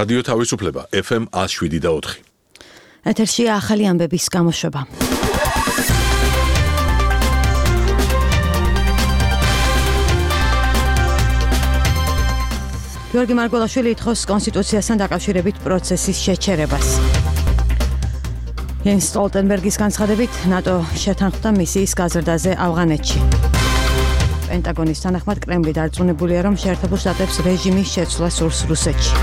რადიო თავისუფლება FM 107.4. ეთერში ახალი ამბების გამოშვება. გიორგი მარგველაშვილი ითხოვს კონსტიტუციასთან დაკავშირებით პროცესის შეჩერებას. იენს სტოლტენბერგის განცხადებით ნატო შეთანხმდა მისიის გაზრდაზე ავღანეთში. პენტაგონის თანახმად კრემლი დარწმუნებულია, რომ შეერთებულ შტატებს რეჟიმის შეცვლა სურს რუსეთში.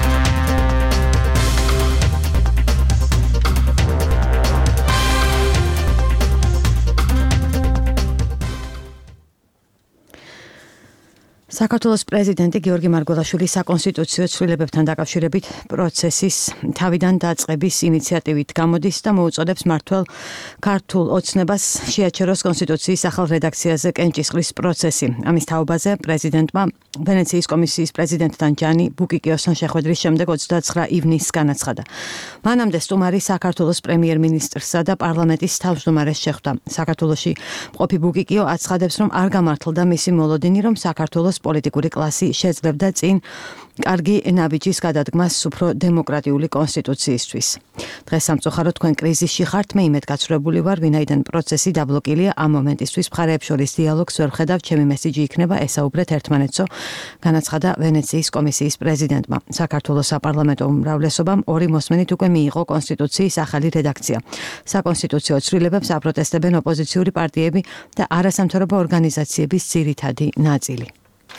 საქართველოს პრეზიდენტი გიორგი მარგველაშვილი საკონსტიტუციო ცვლილებებთან დაკავშირებით პროცესის თავიდან დაწყების ინიციატივით გამოდის და მოუწოდებს მმართველ ქართულ ოცნებას შეაჩეროს კონსტიტუციის ახალ რედაქციაზე კენჭისყრის პროცესი. ამის თაობაზე პრეზიდენტმა ვენეციის კომისიის პრეზიდენტთან ჯანი ბუკიკიოსთან შეხვედრის შემდეგ 29 ივნისს განაცხადა. მანამდე სტუმარი საქართველოს პრემიერ-მინისტრსა და პარლამენტის თავმჯდომარეს შეხვდა. საქართველოში მყოფი ბუკიკიო აცხადებს, რომ არ გამართლდა მისი მოლოდინი, რომ საქართველოს პოლიტიკური კლასი შეძლებდა წინ კარგი ნაბიჯის გადადგმას უფრო დემოკრატიული კონსტიტუციისთვის. დღეს სამწუხაროდ თქვენ კრიზისში ხართ, მე იმედგაცრუებული ვარ, ვინაიდან პროცესი დაბლოკილია ამ მომენტისთვის მხარეებს შორის დიალოგს ვერ ვხედავ, ჩემი მესიჯი იქნება ესაუბრეთ ერთმანეთსო, განაცხადა ვენეციის კომისიის პრეზიდენტმა. საქართველოს საპარლამენტო უმრავლესობამ ორი მოსმენით უკვე მიიღო კონსტიტუციის ახალი რედაქცია. საკონსტიტუციო ცვლილებებს აპროტესტებენ ოპოზიციური პარტიები და არასამთავრობო ორგანიზაციების ძირითადი ნაწილი.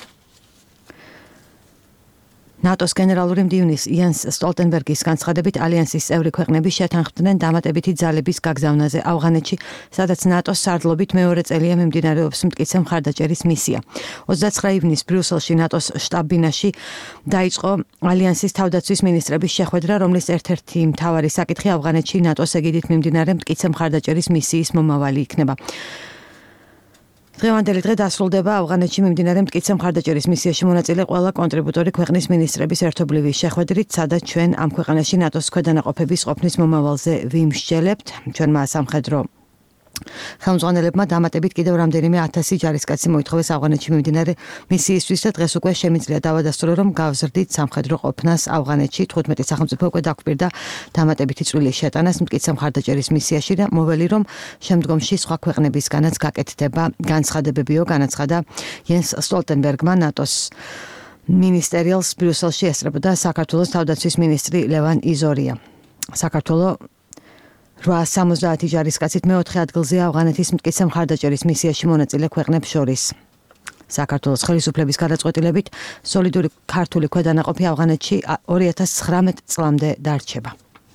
ნატოს გენერალური მდივნის იენს სტოლტენბერგის განცხადებით ალიანსის წევრი ქვეყნები შეთანხმდნენ დამატებითი ძალების გაგზავნაზე ავღანეთში, სადაც ნატოს სარდლობით მეორე წელია მიმდინარეობს მტკიცე მხარდაჭერის მისია. 29 ივნისს ბრიუსელში ნატოს შტაბ-ბინაში დაიწყო ალიანსის თავდაცვის მინისტრების შეხვედრა, რომლის ერთ-ერთი მთავარი საკითხი ავღანეთში ნატოს ეგიდით მიმდინარე მტკიცე მხარდაჭერის მისიის მომავალი იქნება. დღევანდელი დღე დასრულდება ავღანეთში მიმდინარე მტკიცე მხარდაჭერის მისიაში მონაწილე ყველა კონტრიბუტორი ქვეყნის მინისტრების ერთობლივი შეხვედრით, სადაც ჩვენ ამ ქვეყანაში ნატოს ქვედანაყოფების ყოფნის მომავალზე ვიმსჯელებთ. ჩვენმა სამხედრო ხელმძღვანელებმა დამატებით კიდევ რამდენიმე 1000 ჯარისკაცი მოითხოვეს ავღანეთში მიმდინარე მისიისთვის და დღეს უკვე შემიძლია დავადასტურო, რომ გავზრდით სამხედრო ყოფნას ავღანეთში. 15 სახელმწიფო უკვე დაგვირდა დამატებითი წვლილი შეტანას მტკიცე მხარდაჭერის მისიაში და მოველი, რომ შემდგომში სხვა ქვეყნებისგანაც გაკეთდება განცხადებებიო, განაცხადა იენს სტოლტენბერგმა ნატოს მინისტერიალს ბრიუსელში ესწრებოდა საქართველოს თავდაცვის მინისტრი ლევან იზორია. საქართველო 870 ჯარისკაცით მეოთხე ადგილზეა ავღანეთის მტკიცე მხარდაჭერის მისიაში მონაწილე ქვეყნებს შორის. საქართველოს ხელისუფლების გადაწყვეტილებით სოლიდური ქართული ქვედანაყოფი ავღანეთში 2019 წლამდე დარჩება.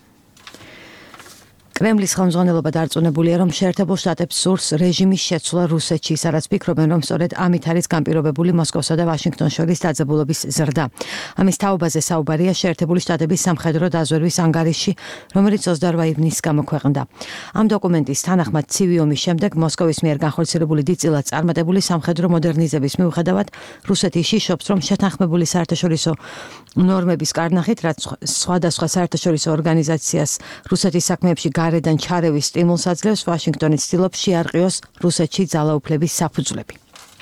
კრემლის ხელმძღვანელობა დარწმუნებულია, რომ შეერთებულ შტატებს სურს რეჟიმის შეცვლა რუსეთში, სადაც ფიქრობენ, რომ სწორედ ამით არის განპირობებული მოსკოვსა და ვაშინგტონს შორის დაძაბულობის ზრდა. ამის თაობაზე საუბარია შეერთებული შტატების სამხედრო დაზვერვის ანგარიში, რომელიც 28 ივნისს გამოქვეყნდა. ამ დოკუმენტის თანახმად ცივი ომის შემდეგ მოსკოვის მიერ განხორციელებული დიდწილად წარმატებული სამხედრო მოდერნიზების მიუხედავად რუსეთი შიშობს, რომ შეთანხმებული საერთაშორისო ნორმების კარნახით, რაც სხვადასხვა საერთაშორისო ორგანიზაციას რუსეთის საქმეებში გარედან ჩარევის სტიმულს აძლევს, ვაშინგტონი ცდილობს შეარყიოს რუსეთში ძალაუფლების საფუძვლები.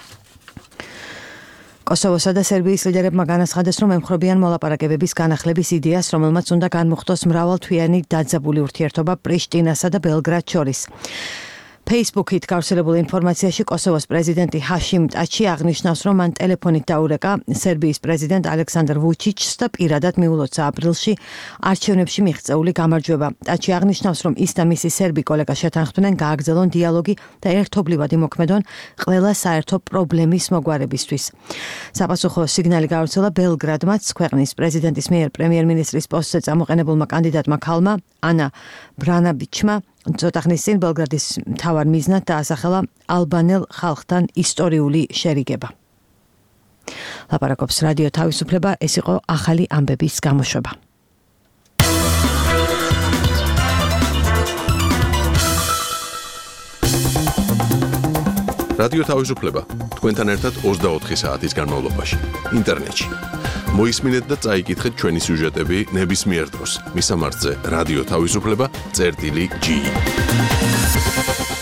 კოსოვოსა და სერბიის ლიდერებმა განაცხადეს, რომ ემხრობიან მოლაპარაკებების განახლების იდეას, რომელმაც უნდა განმუხტოს მრავალთვიანი დაძაბული ურთიერთობა პრიშტინასა და ბელგრადს შორის. Facebook-ით გავრცელებულ ინფორმაციაში კოსოვოს პრეზიდენტი ჰაშიმ ტაჩი აღნიშნავს, რომ მან ტელეფონით დაურეკა სერბიის პრეზიდენტ ალექსანდრ ვუჩიჩს და პირადად მიულოცა აპრილში არჩევნებში მიღწეული გამარჯვება. ტაჩი აღნიშნავს, რომ ის და მისი სერბი კოლეგა შეთანხმდნენ გააგრძელონ დიალოგი და ერთობლივად იმოქმედონ ყველა საერთო პრობლემის მოგვარებისთვის. საპასუხო სიგნალი გავრცელა ბელგრადმაც ქვეყნის პრეზიდენტის მიერ პრემიერ-მინისტრის პოსტზე წამოყენებულმა კანდიდატმა ქალმა ანა ბრანაბიჩმა ცოტა ხნის წინ ბელგრადის მთავარ მიზნად დაასახელა ალბანელ ხალხთან ისტორიული შერიგება. ლაპარაკობს რადიო თავისუფლება, ეს იყო ახალი ამბების გამოშვება. რადიო თავისუფლება თქვენთან ერთად 24 საათის განმავლობაში ინტერნეტში. მოისმინეთ და წაიკითხეთ ჩვენი სიუჟეტები ნებისმიერ დროს. მისამართზე რადიო თავისუფლება წერტილი G.